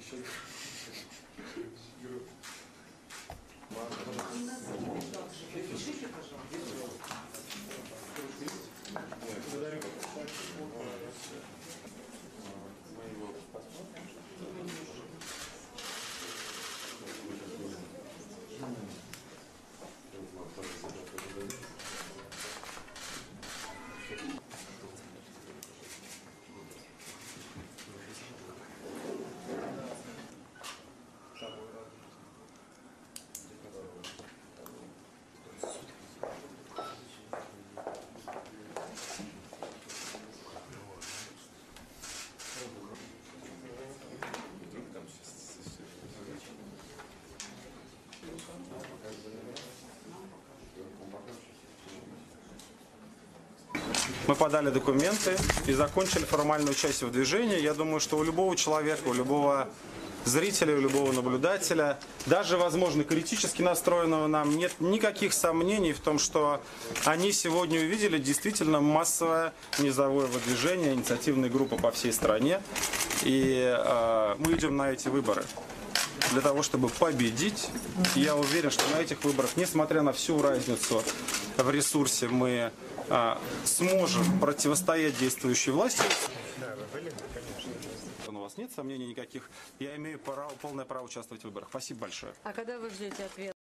Мы подали документы и закончили формальную часть в движении. Я думаю, что у любого человека, у любого зрителя, у любого наблюдателя, даже, возможно, критически настроенного, нам нет никаких сомнений в том, что они сегодня увидели действительно массовое низовое выдвижение, инициативные группы по всей стране. И мы идем на эти выборы для того, чтобы победить. И я уверен, что на этих выборах, несмотря на всю разницу в ресурсе, мы сможем противостоять действующей власти. У вас нет сомнений никаких. Я имею полное право участвовать в выборах. Спасибо большое. А когда вы ждете ответа?